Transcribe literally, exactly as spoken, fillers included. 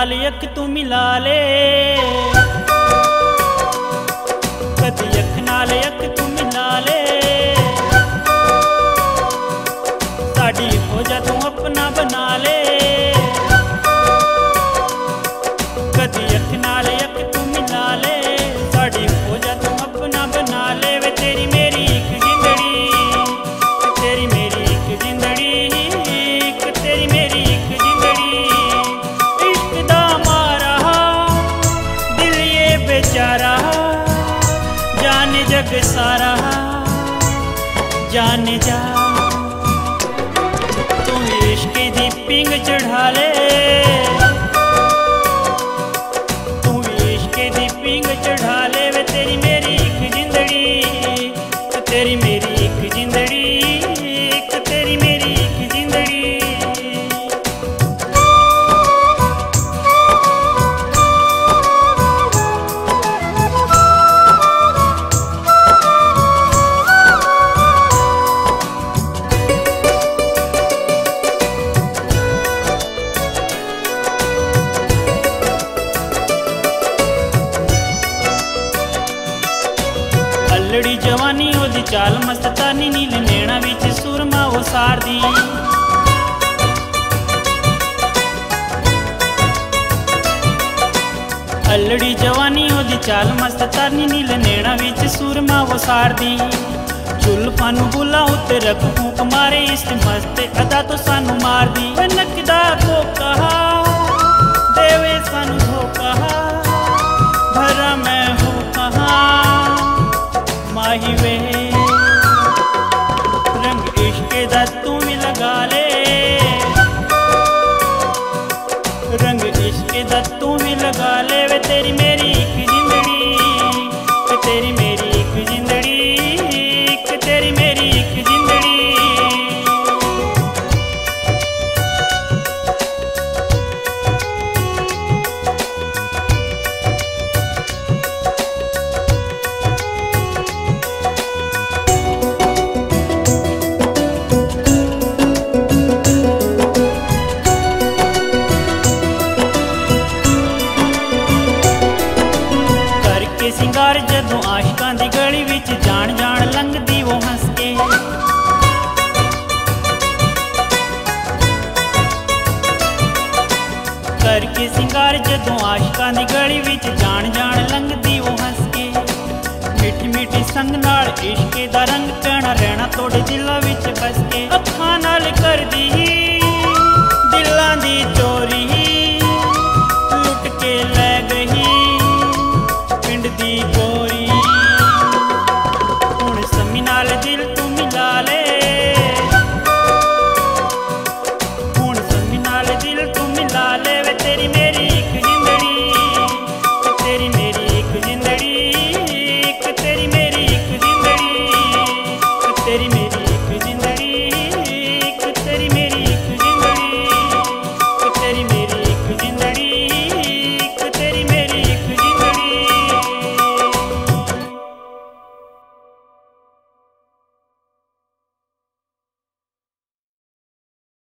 नाल अख तू मिला ले, कदी अख नाल अख तू मिला ले, साडी हो जा तू अपना बना ले। कदी अख नाल अख तू मिला ले, साडी हो जा तू अपना बना ले। वे तेरी मेरी एक जिंदड़ी, तेरी मेरी एक जिंदड़ी, एक तेरी मेरी एक जिंदड़ी। इश्क दा मारा दिल ये बेचारा, जाने जग सारा जाने जा। तू इश्क दी पिंग चढ़ा ले, तू इश्क दी पिंग चढ़ा ले। वे तेरी मेरी एक जिंदड़ी, तेरी मेरी एक जिंदड़ी, एक तेरी मेरी एक जिंदड़ी। अल्लड़ी जवानी ओदी चाल मस्तानी, नील नैना विच सुरमा वो सारदी। अल्लड़ी जवानी ओदी चाल मस्तानी, नील नैना विच सुरमा वो सारदी। जुल्फां नूं बुला उत्ते रख फूक मारे, इस मस्त अदा तो सानू मार दी। नकदा को कहा देवे सानू धोखा, भरा मैं हूँ कहाँ माही वे। रंग इश्क दा तू भी लगा ले, रंग इश्क दा तू भी लगा ले। वे तेरी मेरी एक जिंदड़ी, वे तेरी मेरी एक जिंदड़ी, एक तेरी मेरी एक जिंदड़ी। सिंगार जदों आशिकां दी गली विच जान जान लंघदी वो हंस के। करके सिंगार जदों आशिकां दी गली विच जान जान लंघदी वो हंस के। मिठी मिठी संग नाल इश्क दा रंग पैणा रहना तोड़े दिलां विच बस के। अखां नाल करदी दिलां दी चोरी, लुट के लै गई दी गोरी। हुण समी नाल दिल